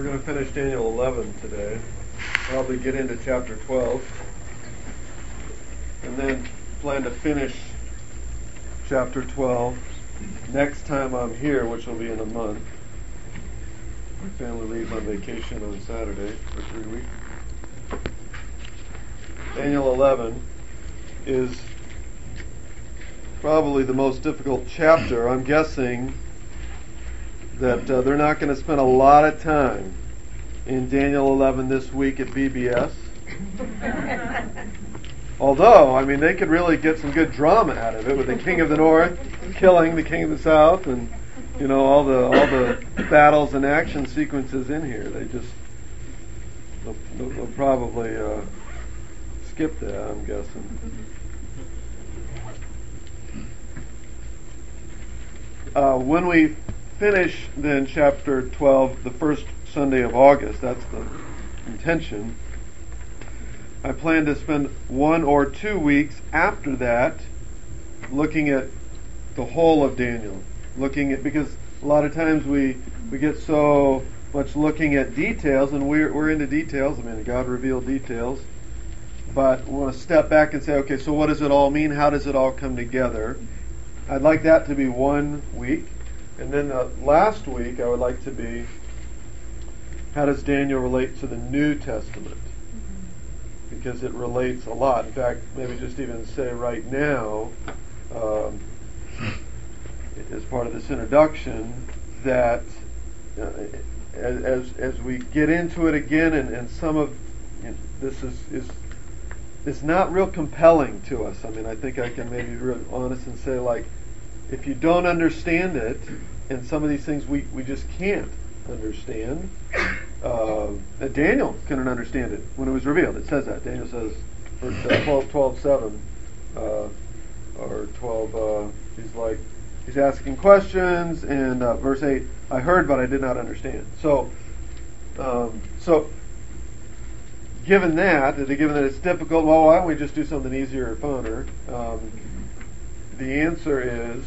We're going to finish Daniel 11 today. Probably get into chapter 12. And then plan to finish chapter 12 next time I'm here, which will be in a month. My family leaves on vacation on Saturday for 3 weeks. Daniel 11 is probably the most difficult chapter. I'm guessing that they're not going to spend a lot of time in Daniel 11 this week at VBS. Although, I mean, they could really get some good drama out of it with the king of the north killing the king of the south, and you know all the battles and action sequences in here. They'll probably skip that, I'm guessing. When we finish then chapter 12 the first Sunday of August, that's the intention, I plan to spend 1 or 2 weeks after that looking at the whole of Daniel. Because a lot of times we get so much looking at details, and we're into details. I mean, God revealed details. But we want to step back and say, okay, so what does it all mean? How does it all come together? I'd like that to be 1 week. And then the last week I would like to be, how does Daniel relate to the New Testament? Because it relates a lot. In fact, maybe just even say right now, as part of this introduction, that as we get into it again, and some of this is not real compelling to us. I mean, I think I can maybe be real honest and say, like, if you don't understand it, and some of these things we just can't understand. Daniel couldn't understand it when it was revealed. It says that. Daniel says, verse 12:7, or 12, he's asking questions, and verse 8, I heard but I did not understand. So given that it's difficult, well, why don't we just do something easier or funner? The answer is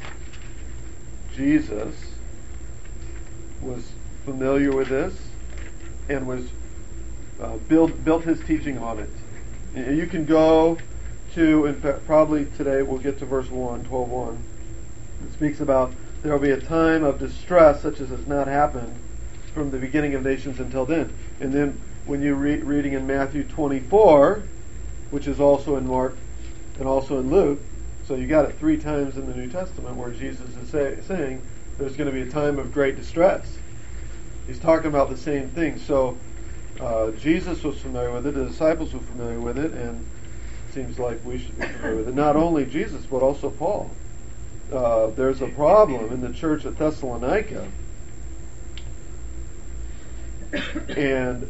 Jesus was familiar with this and was built his teaching on it. And you can go to, in fact, probably today we'll get to verse 1, 12:1. It speaks about there will be a time of distress such as has not happened from the beginning of nations until then. And then when you're reading in Matthew 24, which is also in Mark and also in Luke, so you got it 3 times in the New Testament where Jesus is saying there's going to be a time of great distress. He's talking about the same thing. So Jesus was familiar with it, the disciples were familiar with it, and it seems like we should be familiar with it. Not only Jesus, but also Paul. There's a problem in the church at Thessalonica, and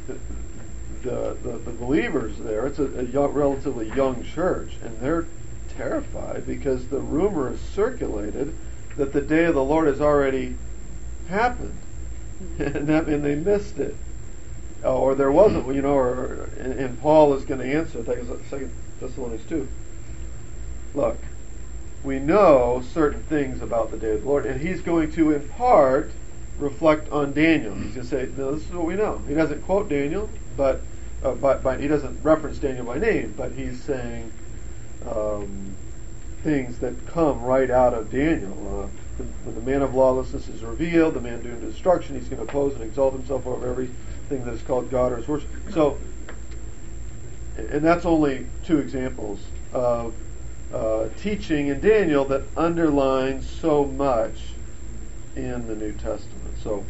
the believers there, it's a relatively young church, and they're terrified because the rumor is circulated that the day of the Lord has already happened, and they missed it, or there wasn't, and Paul is going to answer. I think it's 2 Thessalonians 2. Look, we know certain things about the day of the Lord, and he's going to in part reflect on Daniel. He's going to say, no, this is what we know. He doesn't quote Daniel, but he doesn't reference Daniel by name, but he's saying things that come right out of Daniel. When the man of lawlessness is revealed, the man doomed to destruction, he's going to oppose and exalt himself over everything that is called God or his worship. So, and that's only 2 examples of teaching in Daniel that underlines so much in the New Testament. So,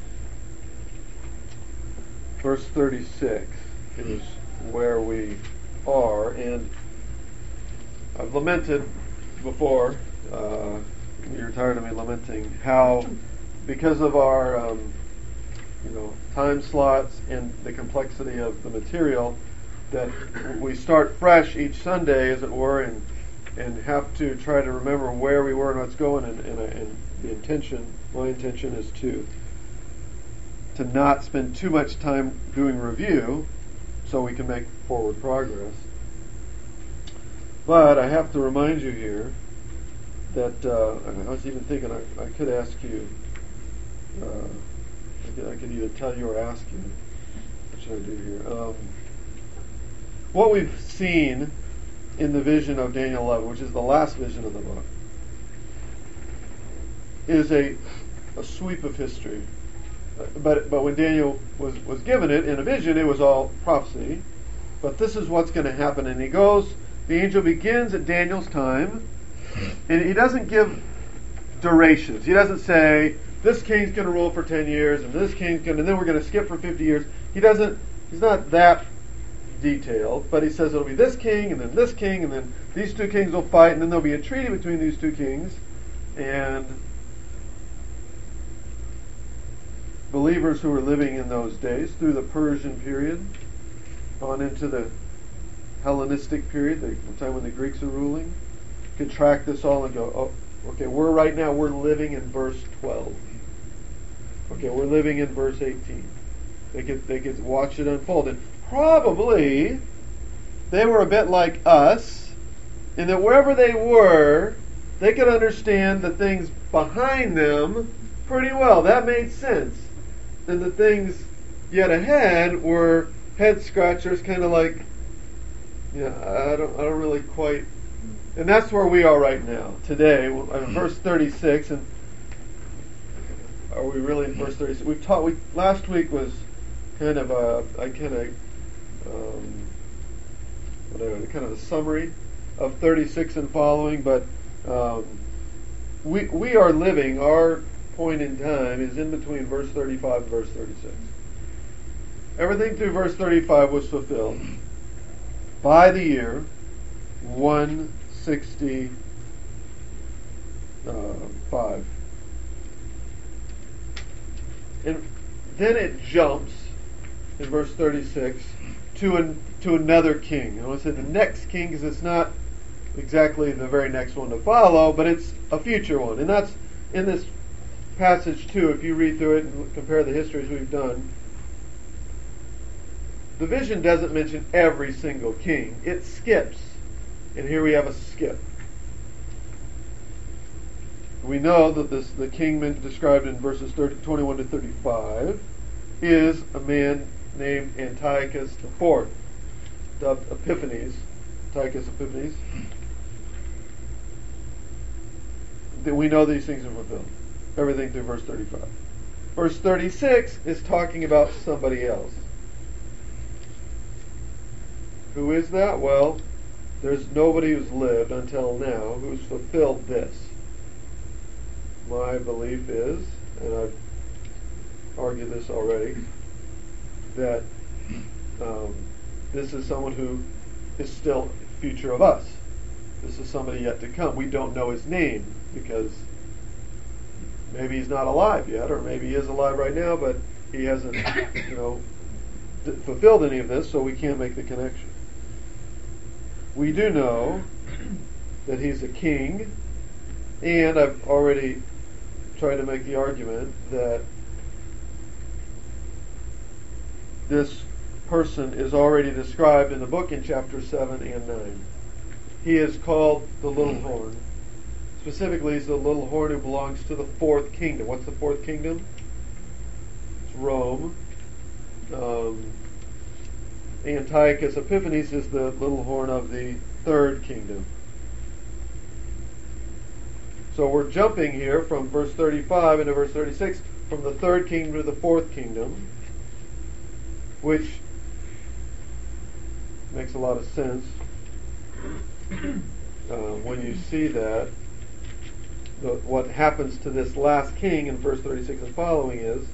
verse 36 is where we are, and I've lamented before, you're tired of me lamenting, how because of our time slots and the complexity of the material, that we start fresh each Sunday, as it were, and have to try to remember where we were and what's going, and my intention is to not spend too much time doing review so we can make forward progress. But I have to remind you here that I was even thinking I could ask you I could either tell you or ask you. What should I do here? What we've seen in the vision of Daniel 11, which is the last vision of the book, is a sweep of history. But when Daniel was given it in a vision, it was all prophecy. But this is what's going to happen. And the angel begins at Daniel's time, and he doesn't give durations. He doesn't say, this king's going to rule for 10 years, and this king's going to, and then we're going to skip for 50 years. He's not that detailed, but he says it'll be this king, and then these two kings will fight, and then there'll be a treaty between these two kings, and believers who were living in those days through the Persian period on into the Hellenistic period, the time when the Greeks are ruling, could track this all and go, oh, okay, we're living in verse 12. Okay, we're living in verse 18. They could watch it unfold. And probably they were a bit like us in that wherever they were, they could understand the things behind them pretty well. That made sense. And the things yet ahead were head scratchers, kind of like, I don't really quite. And that's where we are right now today. Verse 36, and are we really in verse 36? Last week was kind of a summary of 36 and following, but we are living, our point in time is in between verse 35 and verse 36. Everything through verse 35 was fulfilled by the year 165. And then it jumps in verse 36 to another king. I want to say the next king because it's not exactly the very next one to follow, but it's a future one. And that's in this passage too, if you read through it and compare the histories we've done. The vision doesn't mention every single king. It skips. And here we have a skip. We know that the king described in verses 21 to 35 is a man named Antiochus IV, dubbed Epiphanes. Antiochus Epiphanes. We know these things are fulfilled. Everything through verse 35. Verse 36 is talking about somebody else. Who is that? Well, there's nobody who's lived until now who's fulfilled this. My belief is, and I've argued this already, that this is someone who is still future of us. This is somebody yet to come. We don't know his name because maybe he's not alive yet, or maybe he is alive right now, but he hasn't, fulfilled any of this, so we can't make the connection. We do know that he's a king, and I've already tried to make the argument that this person is already described in the book in chapter 7 and 9. He is called the little horn. Specifically, he's the little horn who belongs to the fourth kingdom. What's the fourth kingdom? It's Rome. Antiochus Epiphanes is the little horn of the third kingdom. So we're jumping here from verse 35 into verse 36, from the third kingdom to the fourth kingdom, which makes a lot of sense when you see that. What happens to this last king in verse 36 and following is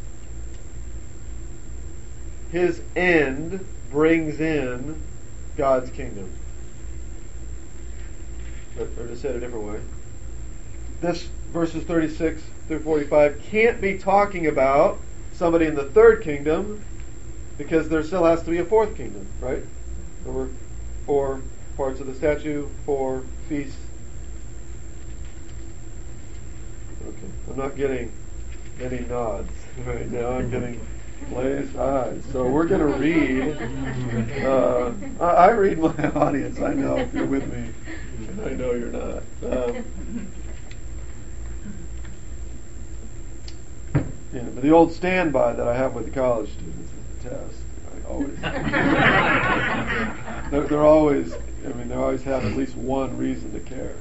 his end brings in God's kingdom. Or to say it a different way, this verses 36 through 45 can't be talking about somebody in the third kingdom because there still has to be a fourth kingdom, right? There were 4 parts of the statue, 4 feasts. Okay, I'm not getting any nods right now. I'm getting glazed eyes. So we're going to read. I read my audience. I know if you're with me, and I know you're not. But the old standby that I have with the college students is the test. I always, they're always, they always have at least one reason to care.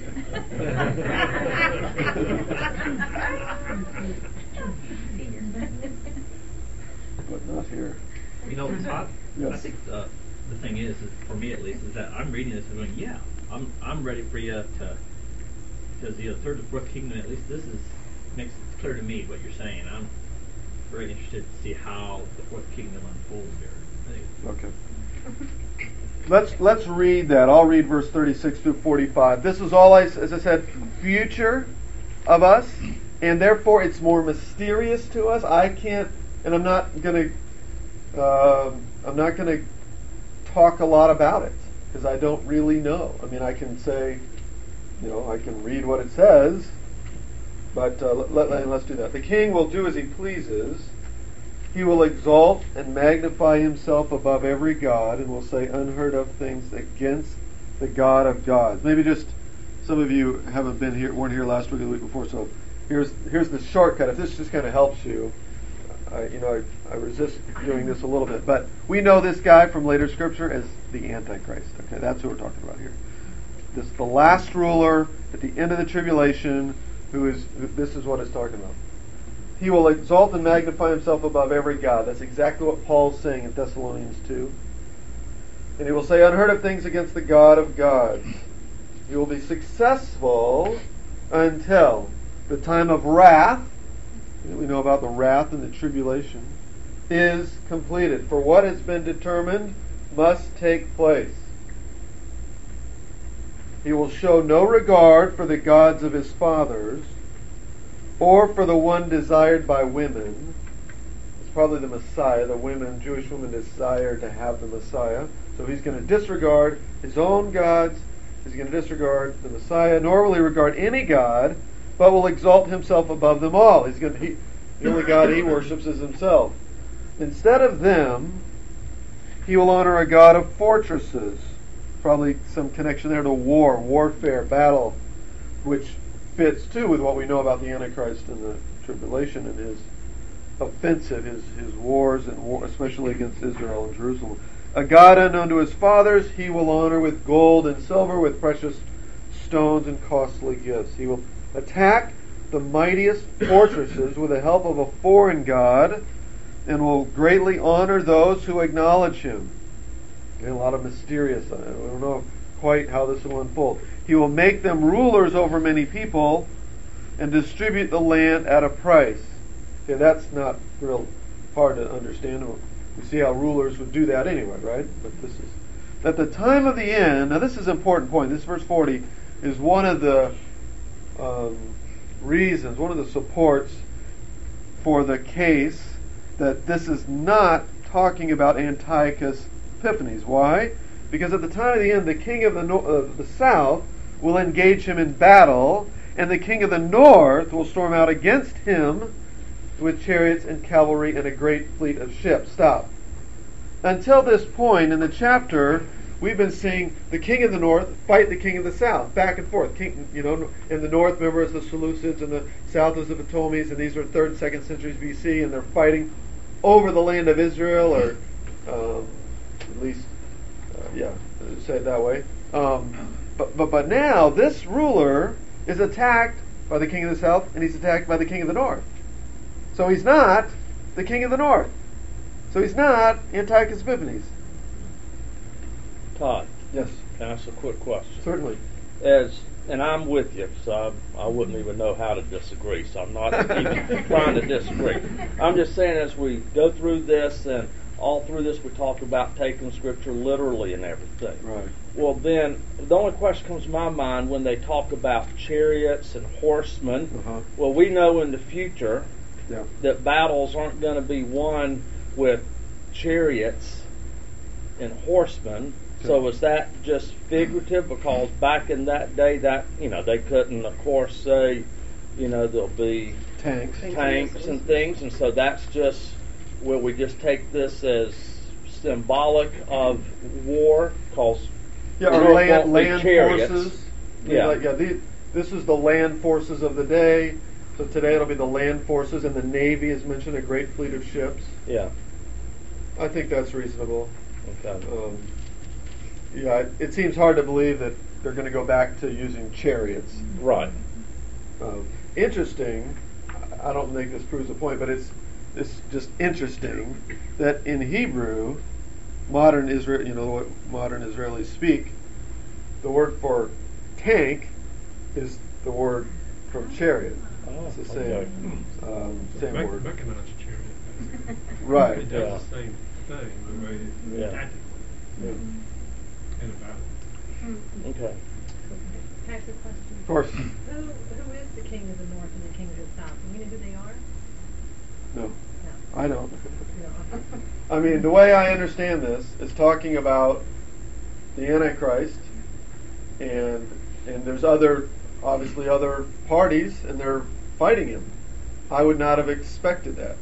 But not here. Todd, Yes. I think the thing is, for me at least, is that I'm reading this and going, yeah, I'm ready for you to, because the third and fourth kingdom, at least makes it clear to me what you're saying. I'm very interested to see how the fourth kingdom unfolds here. Okay. Let's read that. I'll read verse 36 through 45. This is all, as I said, future of us, and therefore it's more mysterious to us. I can't, and I'm not going to talk a lot about it because I don't really know. I can say, I can read what it says, but let's do that. The king will do as he pleases. He will exalt and magnify himself above every god, and will say unheard of things against the God of gods. Maybe just some of you weren't here last week or the week before. So here's the shortcut. If this just kind of helps you, I resist doing this a little bit, but we know this guy from later scripture as the Antichrist. Okay, that's who we're talking about here. This the last ruler at the end of the tribulation. This is what it's talking about. He will exalt and magnify himself above every god. That's exactly what Paul's saying in Thessalonians 2. And he will say unheard of things against the God of gods. He will be successful until the time of wrath, we know about the wrath and the tribulation, is completed. For what has been determined must take place. He will show no regard for the gods of his fathers, or for the one desired by women. It's probably the Messiah. Jewish women desire to have the Messiah. So he's going to disregard his own gods. He's going to disregard the Messiah, nor will he regard any god, but will exalt himself above them all. The only God he worships is himself. Instead of them, he will honor a god of fortresses. Probably some connection there to warfare, battle, which fits too with what we know about the Antichrist and the tribulation and his offensive, his wars, and especially against Israel and Jerusalem. A god unknown to his fathers he will honor with gold and silver, with precious stones and costly gifts. He will attack the mightiest fortresses with the help of a foreign god, and will greatly honor those who acknowledge him. Okay, a lot of mysterious. I don't know quite how this will unfold. He will make them rulers over many people and distribute the land at a price. Okay, that's not real hard to understand. We see how rulers would do that anyway, right? But this is at the time of the end. Now, this is an important point. This verse 40 is one of the reasons, one of the supports for the case that this is not talking about Antiochus Epiphanes. Why? Because at the time of the end, the king of the south will engage him in battle, and the king of the north will storm out against him with chariots and cavalry and a great fleet of ships. Stop. Until this point in the chapter, we've been seeing the king of the north fight the king of the south, back and forth. In the north, remember, is the Seleucids, and the south is the Ptolemies, and these are 3rd, 2nd centuries BC, and they're fighting over the land of Israel, or at least, say it that way. But now this ruler is attacked by the king of the south, and he's attacked by the king of the north. So he's not the king of the north. So he's not Antiochus Epiphanes. Todd. Yes. Can I ask a quick question? Certainly. And I'm with you, so I wouldn't even know how to disagree, so I'm not even trying to disagree. I'm just saying, as we go through this, and all through this we talk about taking Scripture literally and everything. Right. Well, then, the only question comes to my mind when they talk about chariots and horsemen. Uh-huh. Well, we know in the future Yeah. that battles aren't going to be won with chariots and horsemen. So is that just figurative? Because back in that day, that they couldn't, of course, say there'll be Tanks and things, and so that's just, will we just take this as symbolic of war? Because or land chariots. forces. Yeah. This is the land forces of the day. So today it'll be the land forces, and the Navy is mentioned, a great fleet of ships. Yeah. I think that's reasonable. Okay. Yeah, it seems hard to believe that they're going to go back to using chariots. Right. Interesting. I don't think this proves a point, but it's just interesting that in Hebrew, modern Israel, what modern Israelis speak, the word for tank is the word from chariot. Oh, It's the okay. same word. Mechanized chariot. Right. It does the same thing, the way Yeah. tactically in a battle. Okay. Can I ask a question? Of course. Who is the king of the north and the king of the south? Do we know who they are? No, No. I don't. No. I mean, the way I understand this is talking about the Antichrist, and there's obviously other parties, and they're fighting him. I would not have expected that,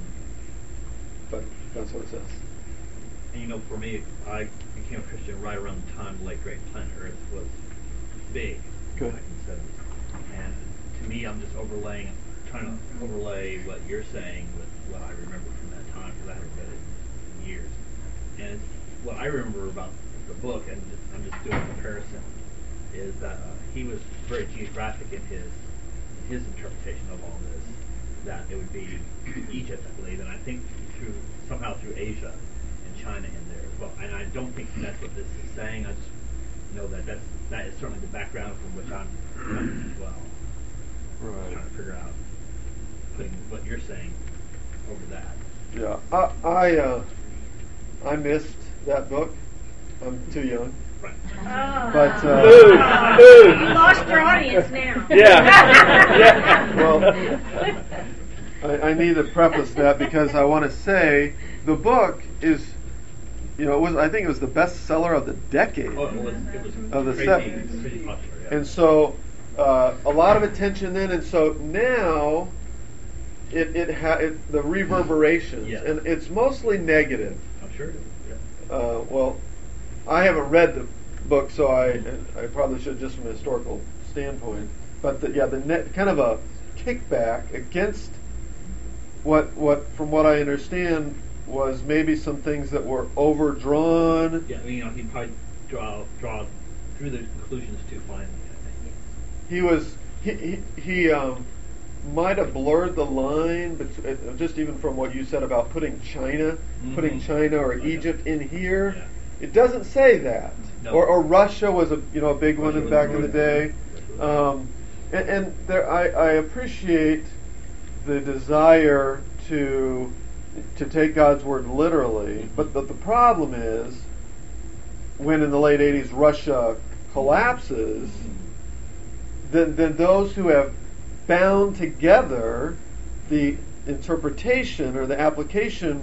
but that's what it says. And for me, I became a Christian right around the time the late great planet Earth was big. Good. Back in the 70s. And to me, I'm just trying to overlay what you're saying with what I remember from that time, because I haven't read it in years. And what I remember about the book, and I'm just doing a comparison, is that he was very geographic in his interpretation of all this. That it would be Egypt, I believe, and I think somehow through Asia and China in there as well. And I don't think that's what this is saying. I just know that is certainly the background from which I'm coming as well. Right. Trying to figure out putting what you're saying over that. Yeah, I missed that book. I'm too young. Right. But You lost your audience now. Yeah. Well, I need to preface that because I want to say the book is, I think it was the bestseller of the decade. Oh, it was Of the crazy, 70s. crazy popular. Yeah. And so a lot of attention then, and so now the reverberations, Yes. and it's mostly negative. I'm sure it is. Yeah. Well, I haven't read the book, so I probably should just from a historical standpoint. But kind of a kickback against what from what I understand was maybe some things that were overdrawn. Yeah, he'd probably draw through the conclusions too finely, I think. He might have blurred the line, but just even from what you said about putting China or Egypt in here, Yeah. it doesn't say that. No. Or Russia was a big one Russia was back in the north. day. And there, I appreciate the desire to take God's word literally, but the problem is when in the late 80s Russia collapses, then those who have bound together the interpretation or the application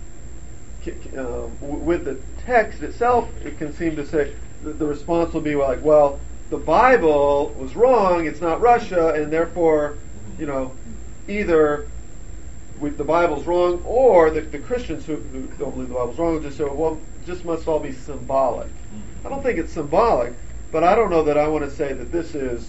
with the text itself, it can seem to say the response will be like, well, the Bible was wrong, it's not Russia, and therefore, either the Bible's wrong, or the Christians who don't believe the Bible's wrong will just say, well, just must all be symbolic. I don't think it's symbolic, but I don't know that I want to say that this is,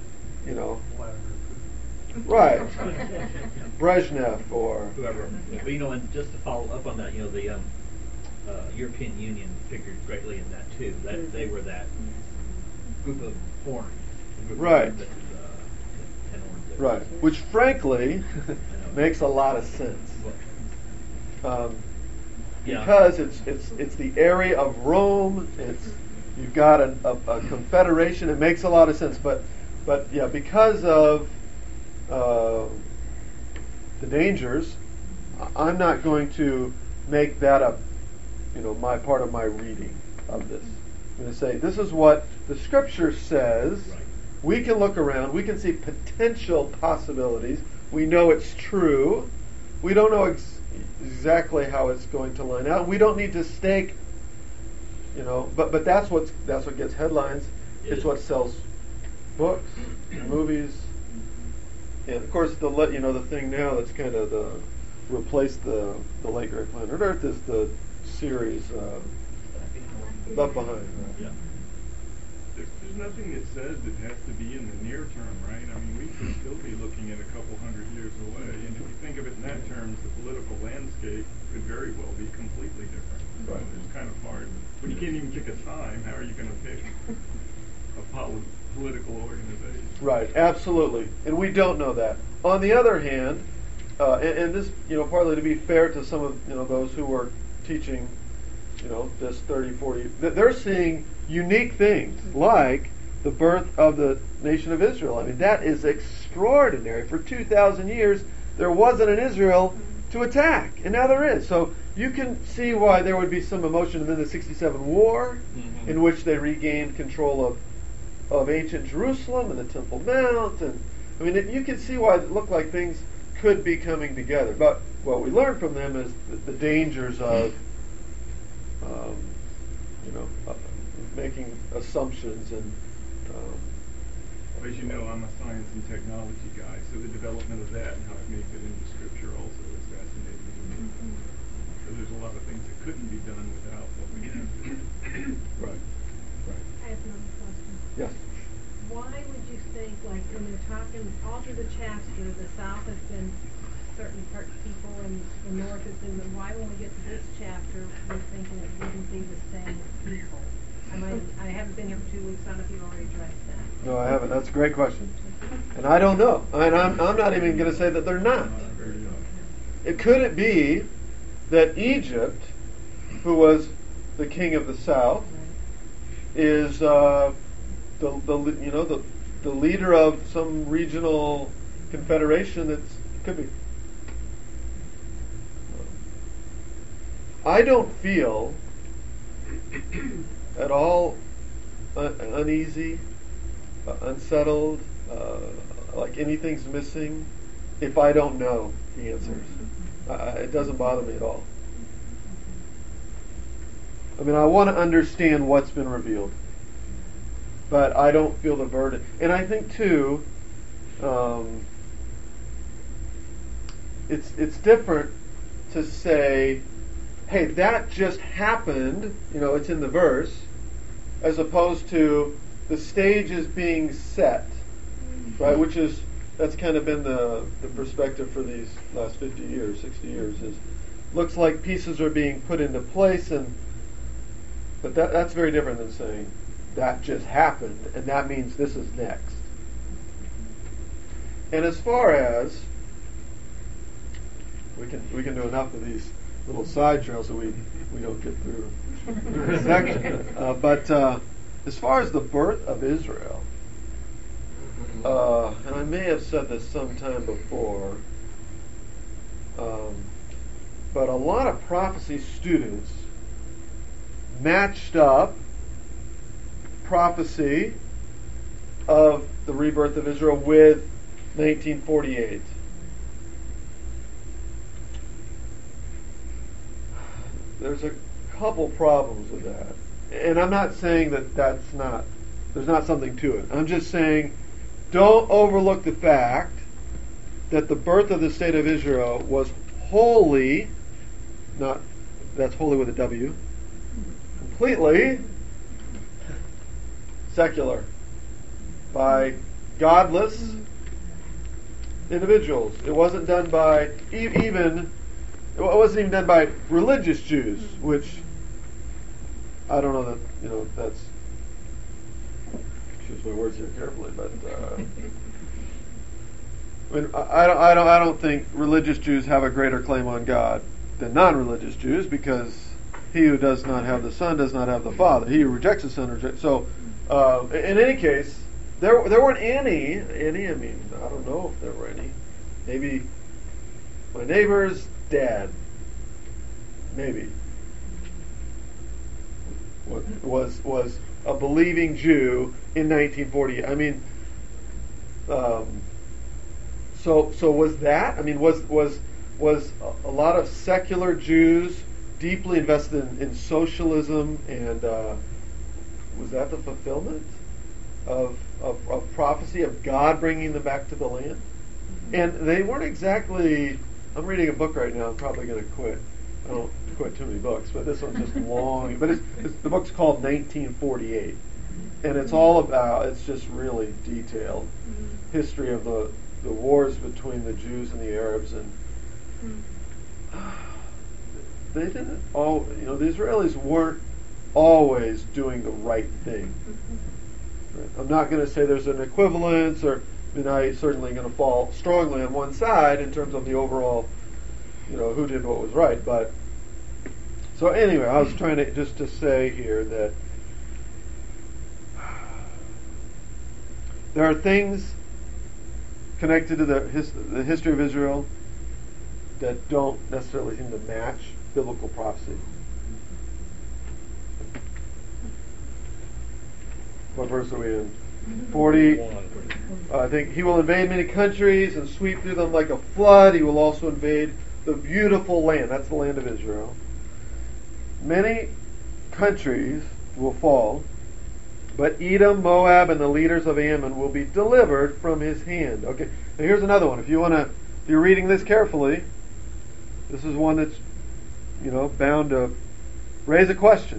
right, Brezhnev or Whoever. But, and just to follow up on that, the European Union figured greatly in that too. That they were that group of foreigners. Right. Right. Which frankly makes a lot of sense. Because it's the area of Rome. You've got a confederation. It makes a lot of sense. But yeah, because of the dangers, I'm not going to make that my part of my reading of this. I'm going to say this is what the Scripture says. Right. We can look around. We can see potential possibilities. We know it's true. We don't know exactly how it's going to line out. We don't need to stake. But that's what gets headlines. It's what sells books, movies, and of course the thing now that's kind of replaced the late great planet Earth is the series Left Behind. Yeah. There's nothing that says it has to be in the near term, right? I mean, we could still be looking at a couple hundred years away, and if you think of it in that terms, the political landscape could very well be completely different. Right. It's kind of hard. When you can't even pick a time, how are you going to pick a political organization? Right, absolutely. And we don't know that. On the other hand, and this, partly to be fair to some of, those who are teaching, this 30, 40, they're seeing unique things like the birth of the nation of Israel. I mean, that is extraordinary. For 2,000 years, there wasn't an Israel to attack, and now there is. So you can see why there would be some emotion. And then the 67 war, in which they regained control of ancient Jerusalem and the Temple Mount, and I mean, you can see why it looked like things could be coming together. But what we learned from them is the dangers of, making assumptions and. As you know, I'm a science and technology guy, so the development of that and how it may fit into Scripture also is fascinating to me. So there's a lot of things that couldn't be done without what we have today. Right. I have another question. Yes. Why would you think, like, when they're talking all through the chapter, the South has been certain people and the North has been, why when we get to this chapter, we're thinking it wouldn't be the same people? I haven't been here for 2 weeks. I don't know if you already addressed that. No, I haven't. That's a great question. And I don't know. And I'm not even going to say that they're not. Could it be that Egypt, who was the king of the South, is the leader of some regional confederation? Could be. I don't feel at all uneasy, unsettled, like anything's missing, if I don't know the answers. It doesn't bother me at all. I mean, I want to understand what's been revealed, but I don't feel the burden. And I think too, it's different to say, hey, that just happened, it's in the verse, as opposed to the stage is being set, right? That's kind of been the perspective for these last 50 years, 60 years, is looks like pieces are being put into place, but that's very different than saying that just happened, and that means this is next. And as far as we can do enough of these little side trails so we don't get through the section. But as far as the birth of Israel, and I may have said this sometime before, but a lot of prophecy students matched up prophecy of the rebirth of Israel with 1948. There's a couple problems with that. And I'm not saying that there's not something to it. I'm just saying don't overlook the fact that the birth of the state of Israel was wholly, that's wholly with a W, completely secular by godless individuals. It wasn't done by it wasn't even done by religious Jews, which I don't know that that's, choose my words here carefully, but I don't think religious Jews have a greater claim on God than non-religious Jews, because he who does not have the Son does not have the Father. He who rejects the Son rejects. So, in any case, there weren't any. I mean, I don't know if there were any. Maybe my neighbor's dad, maybe, was a believing Jew in 1948. I mean, so was that? I mean, was a lot of secular Jews deeply invested in socialism, and was that the fulfillment of prophecy of God bringing them back to the land? And they weren't exactly. I'm reading a book right now. I'm probably going to quit. I don't quit too many books, but this one's just long. But the book's called 1948, And it's all about, it's just really detailed history of the wars between the Jews and the Arabs, and they didn't all, the Israelis weren't always doing the right thing. Right? I'm not going to say there's an equivalence, I certainly going to fall strongly on one side in terms of the overall, who did what was right. But so anyway, I was trying to say here that there are things connected to the history of Israel that don't necessarily seem to match biblical prophecy. What verse are we in? 40. I think he will invade many countries and sweep through them like a flood. He will also invade the beautiful land. That's the land of Israel. Many countries will fall, but Edom, Moab, and the leaders of Ammon will be delivered from his hand. Okay, now here's another one. If you're reading this carefully, this is one that's, bound to raise a question.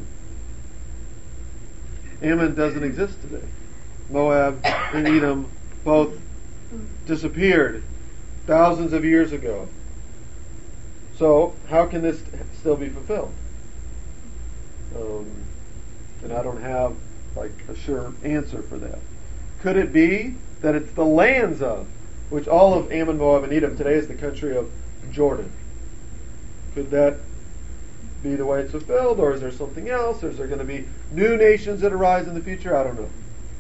Ammon doesn't exist today. Moab and Edom both disappeared thousands of years ago. So how can this still be fulfilled? And I don't have a sure answer for that. Could it be that it's the lands of, which all of Ammon, Moab, and Edom today is the country of Jordan? Could that be the way it's fulfilled, or is there something else? Or is there going to be new nations that arise in the future? I don't know.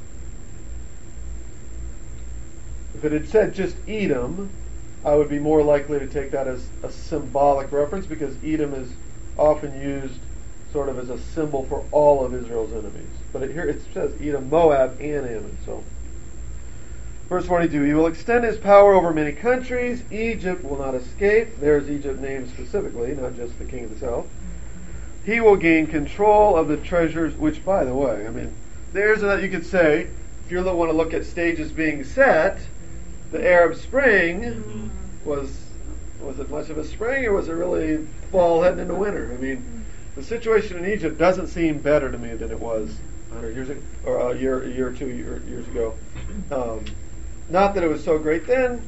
If it had said just Edom, I would be more likely to take that as a symbolic reference, because Edom is often used sort of as a symbol for all of Israel's enemies. But here it says Edom, Moab, and Ammon. So, verse 42, he will extend his power over many countries. Egypt will not escape. There's Egypt named specifically, not just the king of the south. He will gain control of the treasures, which, by the way, there's that you could say, if you want to look at stages being set, the Arab Spring was it much of a spring, or was it really fall heading into winter? The situation in Egypt doesn't seem better to me than it was 100 years ago, or a year or 2 years ago. Not that it was so great then,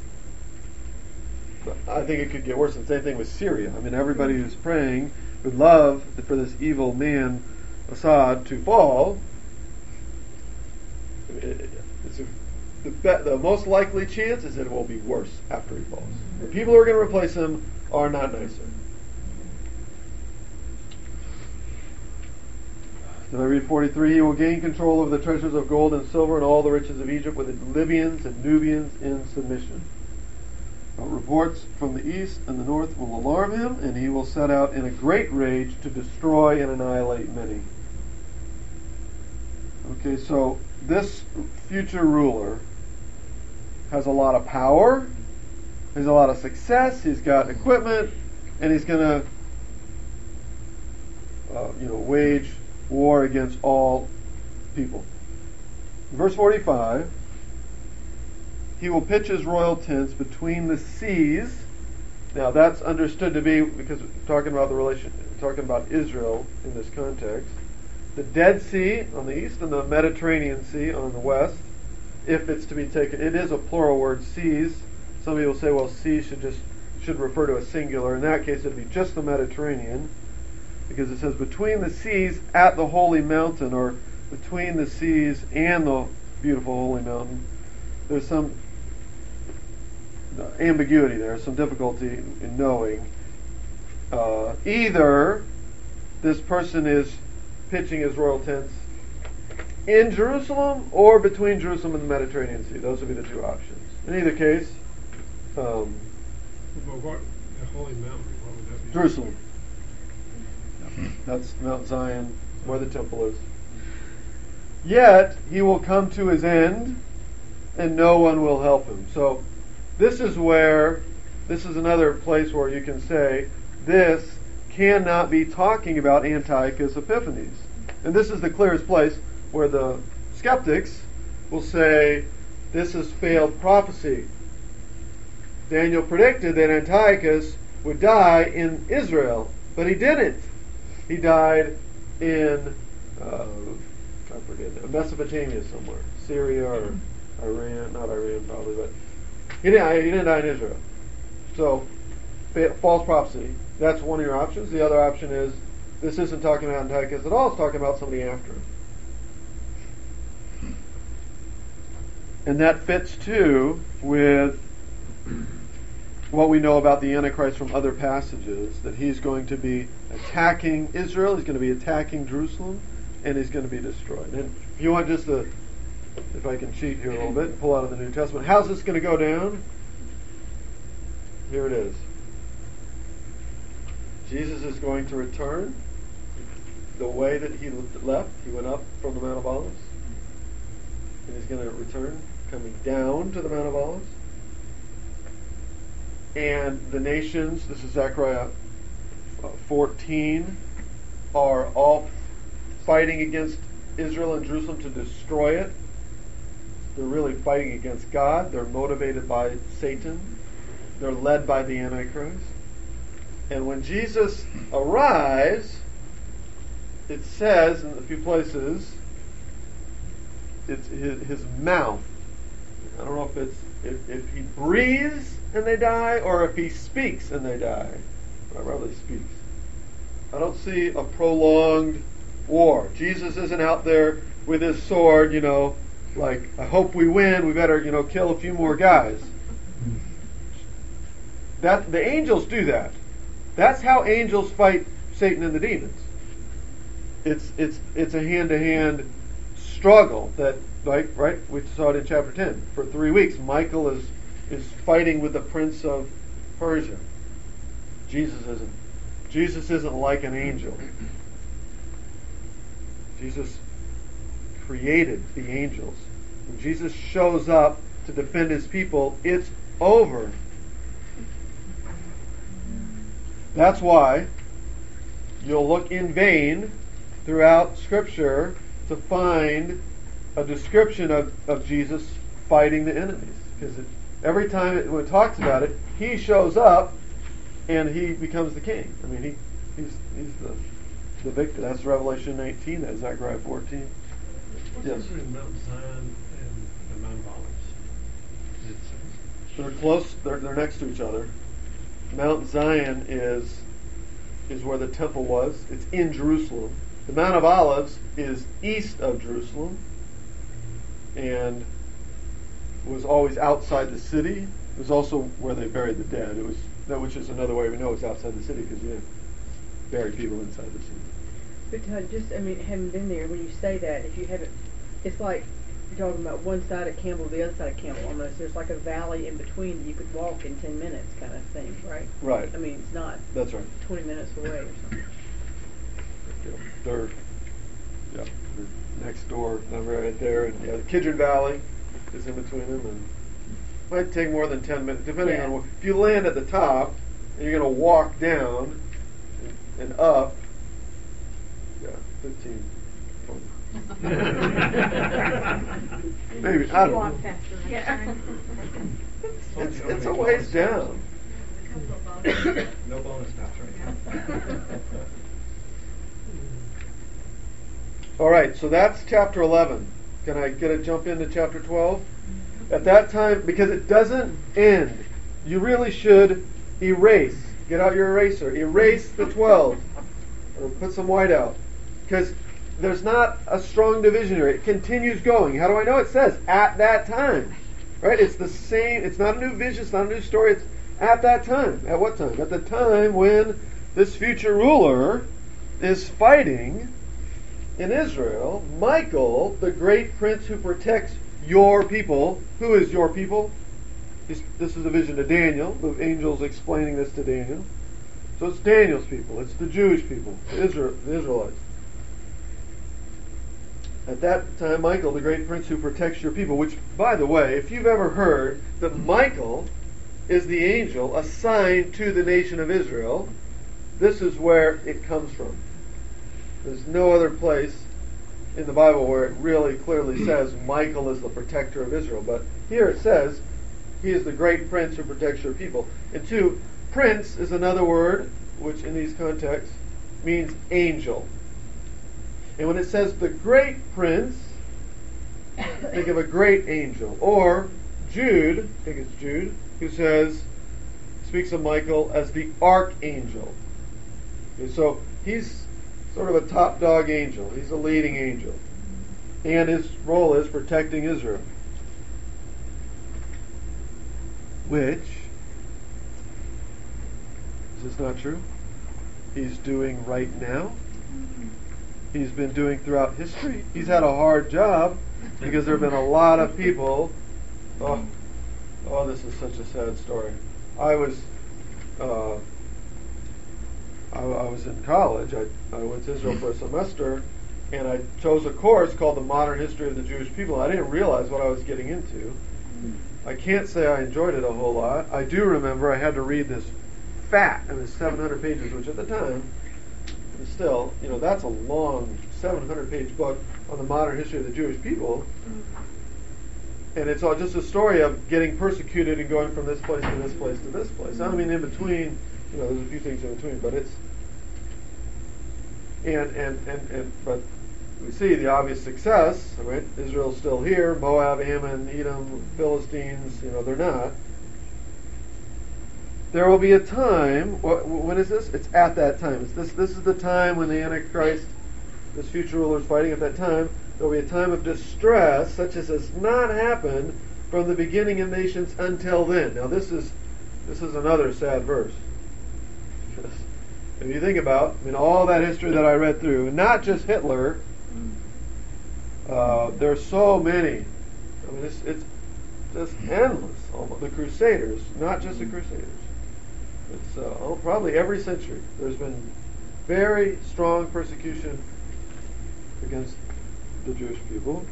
but I think it could get worse. And the same thing with Syria. Everybody who's praying would love for this evil man, Assad, to fall. The most likely chance is that it will be worse after he falls. The people who are going to replace him are not nicer. Then I read 43, he will gain control of the treasures of gold and silver and all the riches of Egypt, with the Libyans and Nubians in submission. But reports from the east and the north will alarm him, and he will set out in a great rage to destroy and annihilate many. Okay, so this future ruler has a lot of power, has a lot of success, he's got equipment, and he's going to wage war against all people. Verse 45, he will pitch his royal tents between the seas. Now that's understood to be, because we're talking about Israel in this context, the Dead Sea on the east and the Mediterranean Sea on the west. If it's to be taken, it is a plural word, seas. Some people say, well, sea should refer to a singular. In that case, it would be just the Mediterranean, because it says between the seas at the holy mountain, or between the seas and the beautiful holy mountain. There's some ambiguity there, some difficulty in knowing. Either this person is pitching his royal tents in Jerusalem or between Jerusalem and the Mediterranean Sea. Those would be the two options. In either case, But what, the holy mountain, what would that be? Jerusalem. That's Mount Zion, where the temple is. Yet he will come to his end, and no one will help him. So this is another place where you can say this cannot be talking about Antiochus Epiphanes. And this is the clearest place where the skeptics will say this is failed prophecy. Daniel predicted that Antiochus would die in Israel, but he didn't. He died in, I forget in Mesopotamia somewhere, Syria or Iran, not Iran probably, but he didn't die in Israel. So, false prophecy, that's one of your options. The other option is, this isn't talking about Antiochus at all, it's talking about somebody after him. And that fits too with what we know about the Antichrist from other passages, that he's going to be attacking Israel, he's going to be attacking Jerusalem, and he's going to be destroyed. And if you want just to, if I can cheat here a little bit and pull out of the New Testament, how's this going to go down? Here it is. Jesus is going to return the way that he left. He went up from the Mount of Olives. And he's going to return coming down to the Mount of Olives. And the nations, this is Zechariah 14, are all fighting against Israel and Jerusalem to destroy it. They're really fighting against God. They're motivated by Satan. They're led by the Antichrist. And when Jesus arrives, it says in a few places, it's his mouth. I don't know if it's if he breathes and they die, or if he speaks and they die. But I rather speaks. I don't see a prolonged war. Jesus isn't out there with his sword, like, I hope we win, we better, kill a few more guys. That the angels do that. That's how angels fight Satan and the demons. It's a hand-to-hand struggle that, right? We saw it in chapter 10. For 3 weeks, Michael is fighting with the prince of Persia. Jesus isn't. Jesus isn't like an angel. Jesus created the angels. When Jesus shows up to defend his people, it's over. That's why you'll look in vain throughout Scripture to find a description of Jesus fighting the enemies. Because every time when it talks about it, he shows up and he becomes the king. I mean, he's the victor. That's Revelation 19, that's Zechariah 14. What's Yes. between Mount Zion and the Mount of Olives? They're close. They're next to each other. Mount Zion is where the temple was. It's in Jerusalem. The Mount of Olives is east of Jerusalem and was always outside the city. It was also where they buried the dead. It was which is another way we know it's outside the city, because you didn't bury people inside the city. But having been there, when you say that, if you haven't, it's like you're talking about one side of Campbell, the other side of Campbell almost. There's like a valley in between that you could walk in 10 minutes kind of thing, right? Right. I mean, it's not That's right. 20 minutes away or something. They're next door, right there, and the Kidron Valley is in between them, and it might take more than 10 minutes, depending on if you land at the top and you're going to walk down and up. 15. 20. Maybe, I don't know. It's a ways down. No bonus pass right now. All right, so that's chapter 11. Can I get a jump into chapter 12? At that time, because it doesn't end, you really should erase. Get out your eraser. Erase the 12. Or put some white out. Because there's not a strong division here. It continues going. How do I know? It says, at that time. Right? It's the same. It's not a new vision. It's not a new story. It's at that time. At what time? At the time when this future ruler is fighting in Israel, Michael, the great prince who protects your people. Who is your people? This is a vision to Daniel. The angel's explaining this to Daniel. So it's Daniel's people. It's the Jewish people, the Israelites. At that time, Michael, the great prince who protects your people, which, by the way, if you've ever heard that Michael is the angel assigned to the nation of Israel, this is where it comes from. There's no other place in the Bible where it really clearly says Michael is the protector of Israel. But here it says he is the great prince who protects your people. And two, prince is another word which in these contexts means angel. And when it says the great prince, think of a great angel. Or Jude, I think it's Jude, who speaks of Michael as the archangel. Okay, so he's sort of a top dog angel. He's a leading angel. And his role is protecting Israel. Which, is this not true? He's doing right now. He's been doing throughout history. He's had a hard job because there have been a lot of people. Oh, this is such a sad story. I was in college. I went to Israel for a semester, and I chose a course called The Modern History of the Jewish People. I didn't realize what I was getting into. I can't say I enjoyed it a whole lot. I do remember I had to read this it was 700 pages, which at the time, still, that's a long 700-page book on the modern history of the Jewish people. And it's all just a story of getting persecuted and going from this place to this place to this place. I don't mean in between, there's a few things in between, but it's but we see the obvious success, right? Israel's still here, Moab, Ammon, Edom, Philistines, they're not. There will be a time, when is this? It's at that time. This is the time when the Antichrist, this future ruler, is fighting. At that time, there will be a time of distress, such as has not happened from the beginning of nations until then. Now this is another sad verse. If you think about, all that history that I read through, and not just Hitler, there are so many. It's just endless. Almost. The Crusaders, not just the Crusaders. It's probably every century there's been very strong persecution against the Jewish people,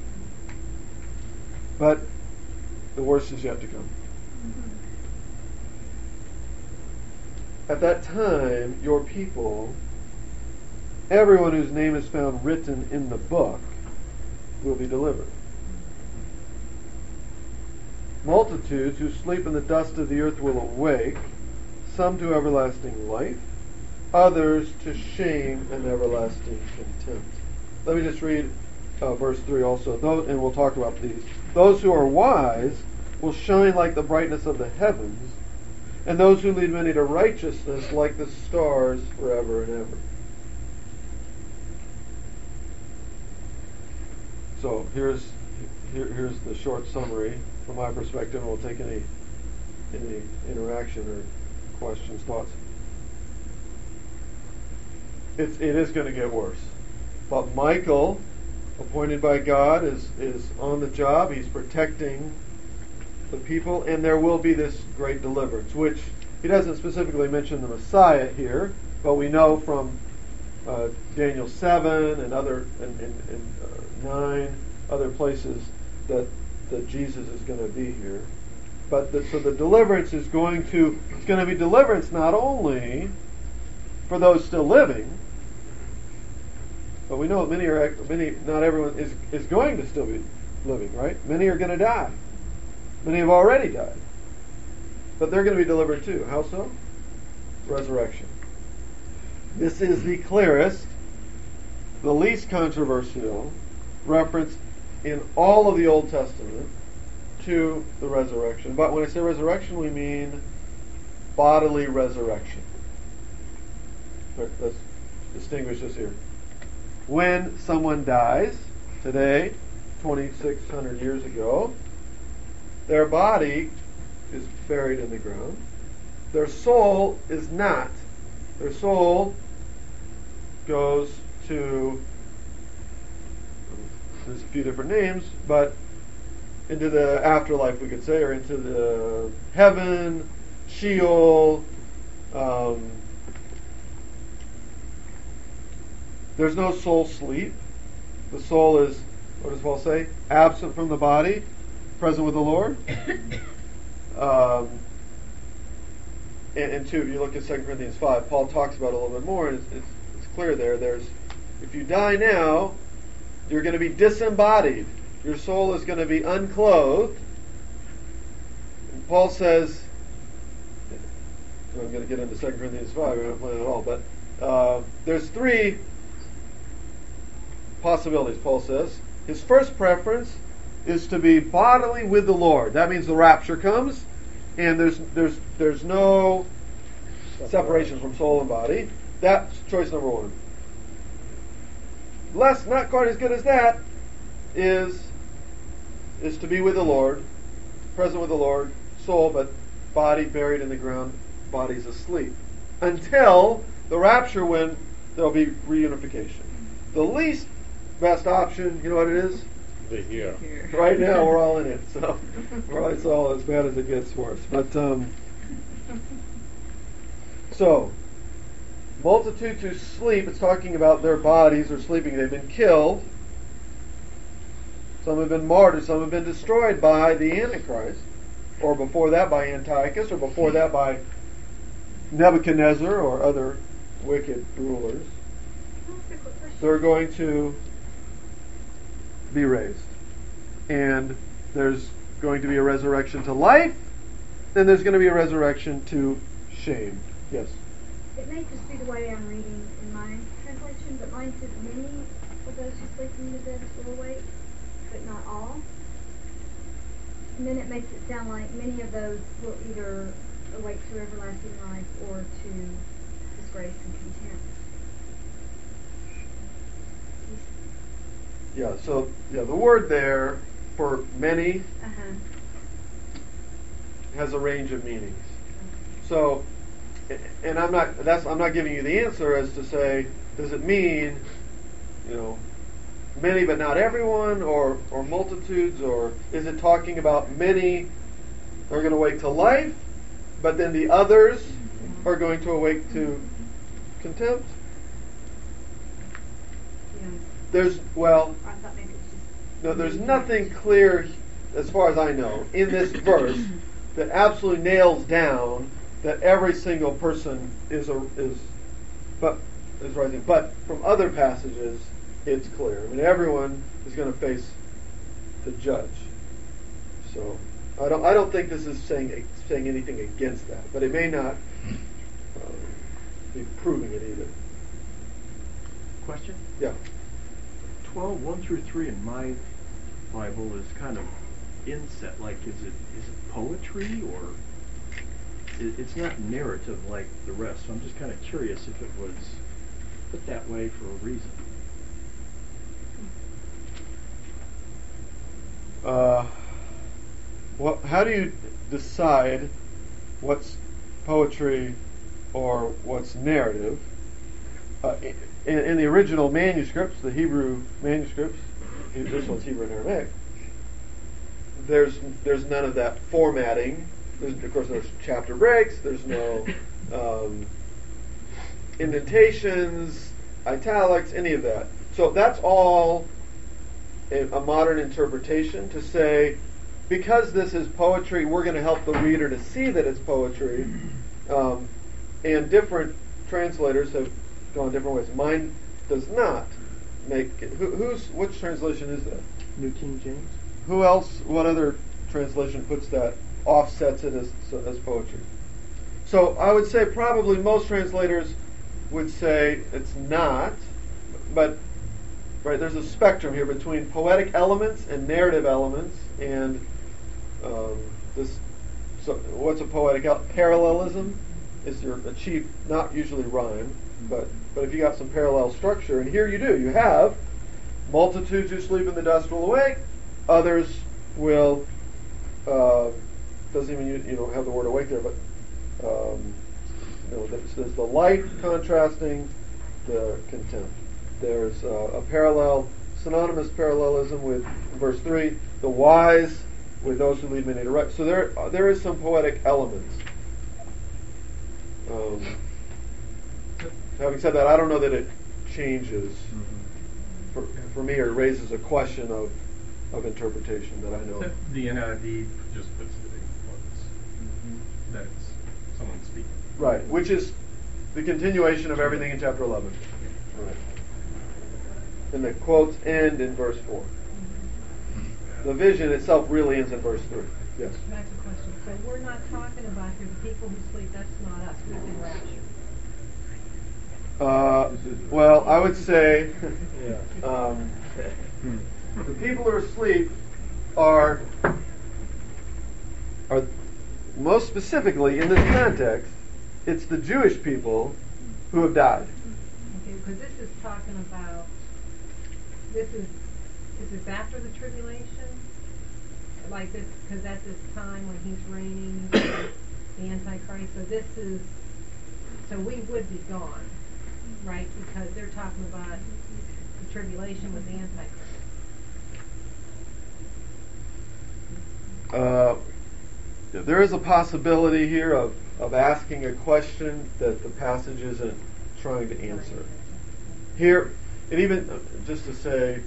but the worst is yet to come. At that time, your people, everyone whose name is found written in the book, will be delivered. Multitudes who sleep in the dust of the earth will awake, some to everlasting life, others to shame and everlasting contempt. Let me just read verse 3 also, and we'll talk about these. Those who are wise will shine like the brightness of the heavens, and those who lead many to righteousness like the stars forever and ever. So here's the short summary from my perspective, and we'll take any interaction or questions, thoughts. It is going to get worse. But Michael, appointed by God, is on the job. He's protecting the people, and there will be this great deliverance, which he doesn't specifically mention the Messiah here, but we know from Daniel 7 and other and 9 other places that Jesus is going to be here. But so the deliverance it's going to be deliverance not only for those still living, but we know not everyone is going to still be living, right? Many are going to die. Many have already died. But they're going to be delivered too. How so? Resurrection. This is the clearest, the least controversial reference in all of the Old Testament to the resurrection. But when I say resurrection, we mean bodily resurrection. Let's distinguish this here. When someone dies, today, 2,600 years ago, their body is buried in the ground. Their soul is not. Their soul goes to, there's a few different names, but into the afterlife, we could say, or into the heaven, Sheol. There's no soul sleep. The soul is, what does Paul say? Absent from the body, present with the Lord. And two, if you look at 2 Corinthians 5, Paul talks about it a little bit more, and it's clear there. If you die now, you're going to be disembodied. Your soul is going to be unclothed. And Paul says, I'm going to get into 2 Corinthians 5, we're not playing at all, but there's three possibilities, Paul says. His first preference is to be bodily with the Lord. That means the rapture comes, and there's no separation from soul and body. That's choice number one. Less, not quite as good as that, is to be with the Lord, present with the Lord, soul, but body buried in the ground, body's asleep. Until the rapture, when there'll be reunification. The least best option, you know what it is? Be here. Right now we're all in it, so it's all as bad as it gets for us. But so multitudes who sleep, it's talking about their bodies are sleeping. They've been killed. Some have been martyred. Some have been destroyed by the Antichrist, or before that by Antiochus, or before that by Nebuchadnezzar or other wicked rulers. They're going to be raised. And there's going to be a resurrection to life, then there's going to be a resurrection to shame. Yes? It may just be the way I'm reading in my translation, but mine says many of those who sleep in the dead will awake, but not all. And then it makes it sound like many of those will either awake to everlasting life or to disgrace and contempt. Yeah, so the word there for many has a range of meanings. So, and I'm not giving you the answer as to say, does it mean, many but not everyone, or multitudes, or is it talking about many are going to awake to life, but then the others are going to awake to contempt? There's nothing clear, as far as I know, in this verse that absolutely nails down that every single person is rising. But from other passages, it's clear. I mean, everyone is going to face the judge. So I don't think this is saying anything against that, but it may not be proving it either. Question? Yeah. 1 through 3 in my Bible is kind of inset. Like, is it poetry, or it's not narrative like the rest? So I'm just kind of curious if it was put that way for a reason. How do you decide what's poetry or what's narrative? In the original manuscripts, the Hebrew manuscripts, this one's Hebrew and Aramaic, there's none of that formatting. Of course, there's chapter breaks. There's no indentations, italics, any of that. So that's all a modern interpretation to say, because this is poetry, we're going to help the reader to see that it's poetry. And different translators have gone different ways. Mine does not make it. Which translation is that? New King James. Who else? What other translation puts that, offsets it as poetry? So I would say probably most translators would say it's not, but right, there's a spectrum here between poetic elements and narrative elements, and this. So what's a poetic parallelism? Is your achieved, not usually rhyme, but if you got some parallel structure, and here you do. You have multitudes who sleep in the dust will awake. Others will doesn't even have the word awake there, but there's the light contrasting the contempt. There's a parallel, synonymous parallelism with verse 3, the wise with those who lead many to right. So there is some poetic elements. Having said that, I don't know that it changes for me, or raises a question of interpretation that I know. The NIV just puts it in quotes. That it's someone speaking. Right, which is the continuation of everything in chapter 11. Right. And the quotes end in verse 4. The vision itself really ends in verse 3. Yes? That's a question. So we're not talking about here the people who sleep. That's not us. We've been raptured. Well, I would say the people who are asleep are most specifically in this context, it's the Jewish people who have died. Okay, because this is talking about, is this after the tribulation? Like this, because at this time when he's reigning, the Antichrist, so we would be gone, right? Because they're talking about the tribulation with the Antichrist. There is a possibility here of asking a question that the passage isn't trying to answer. Here, and even just to say,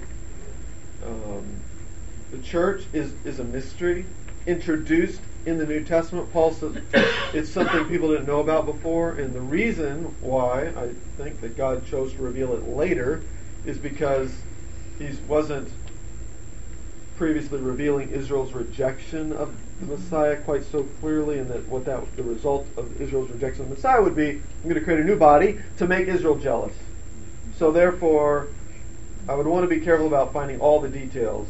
the church is a mystery introduced in the New Testament. Paul says it's something people didn't know about before, and the reason why I think that God chose to reveal it later is because he wasn't previously revealing Israel's rejection of the Messiah quite so clearly, and that the result of Israel's rejection of the Messiah would be, I'm going to create a new body to make Israel jealous. So therefore, I would want to be careful about finding all the details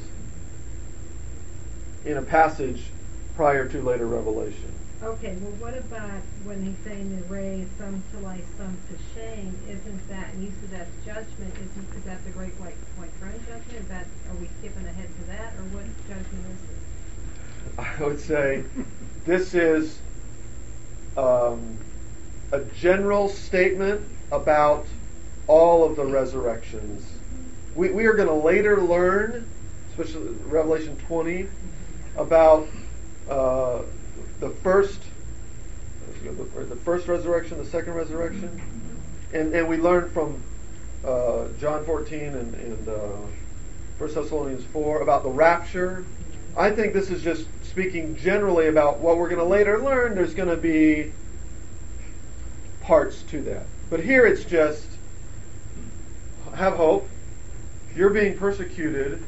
in a passage prior to later revelation. Okay, well what about when he's saying to raise some to life, some to shame? Isn't that, and you said that's judgment, is that the great white throne judgment? Are we skipping ahead to that, or what judgment is this? I would say this is a general statement about all of the resurrections. We are going to later learn, especially Revelation 20, about the first resurrection, the second resurrection, and we learn from John 14 and 1 Thessalonians 4 about the rapture. I think this is just speaking generally about what we're going to later learn. There's going to be parts to that, but here it's just have hope. You're being persecuted.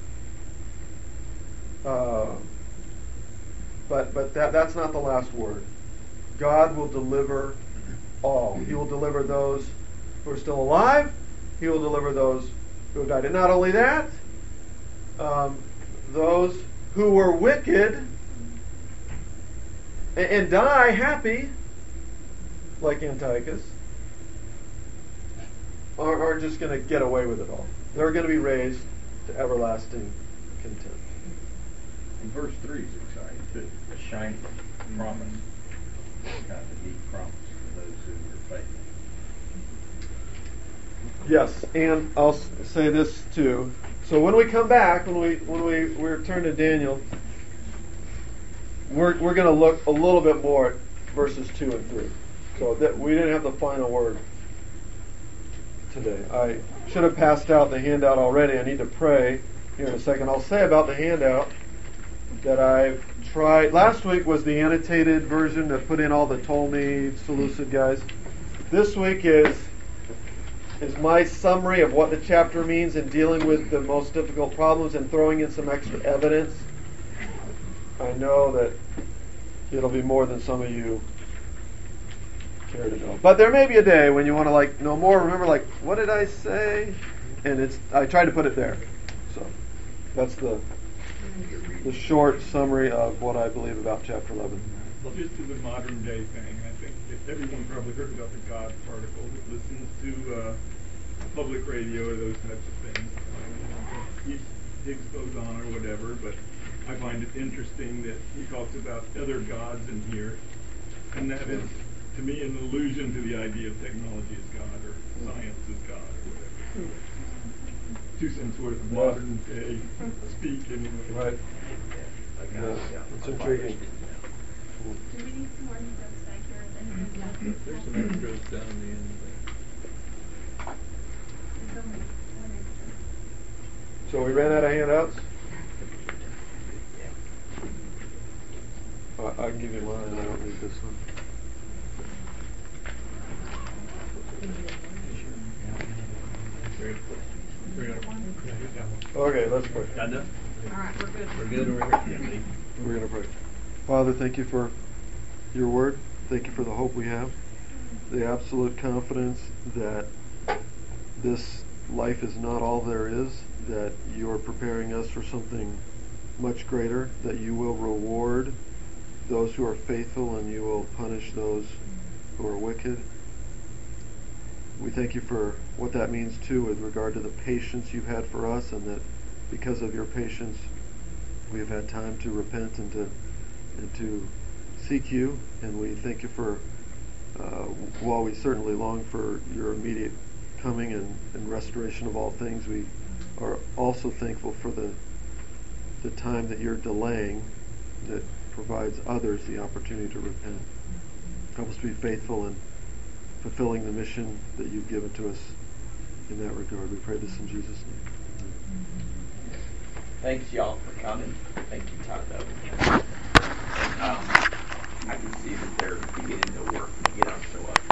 But that's not the last word. God will deliver all. He will deliver those who are still alive. He will deliver those who have died. And not only that, those who were wicked and die happy, like Antiochus, are just going to get away with it all. They're going to be raised to everlasting contempt. And verse 3 is exciting too. A shining promise. Kind of a deep promise for those who are faithful. Yes, and I'll say this too. So when we come back, when we return to Daniel, we're going to look a little bit more at verses 2 and 3. So that we didn't have the final word today. I should have passed out the handout already. I need to pray here in a second. I'll say about the handout that I've tried. Last week was the annotated version that put in all the Ptolemy, Seleucid guys. This week is my summary of what the chapter means in dealing with the most difficult problems and throwing in some extra evidence. I know that it'll be more than some of you care to know. But there may be a day when you want to know more. Remember, what did I say? And I tried to put it there. So that's the short summary of what I believe about chapter 11. Well, just to the modern day thing, I think everyone probably heard about the God particle that listens to public radio or those types of things. Higgs boson or whatever, but I find it interesting that he talks about other gods in here, and that is, to me, an allusion to the idea of technology as God or science as God or whatever. 2 cents worth of modern day speak anyway. Right. It's intriguing. Do we need some more notes back here? There's some extras down in the end. So we ran out of handouts? I can give you mine. I don't need this one. Okay, let's pray. Got enough? All right, we're good. We're good over here. Yeah, We're going to pray. Father, thank you for your word. Thank you for the hope we have. The absolute confidence that this life is not all there is, that you are preparing us for something much greater, that you will reward those who are faithful and you will punish those who are wicked. We thank you for what that means too with regard to the patience you've had for us, and that because of your patience we have had time to repent and to seek you. And we thank you for while we certainly long for your immediate coming and restoration of all things, we are also thankful for the time that you're delaying, that provides others the opportunity to repent. Help us to be faithful in fulfilling the mission that you've given to us in that regard. We pray this in Jesus' name. Thanks, y'all, for coming. Thank you, Tato. I can see that they're beginning to work,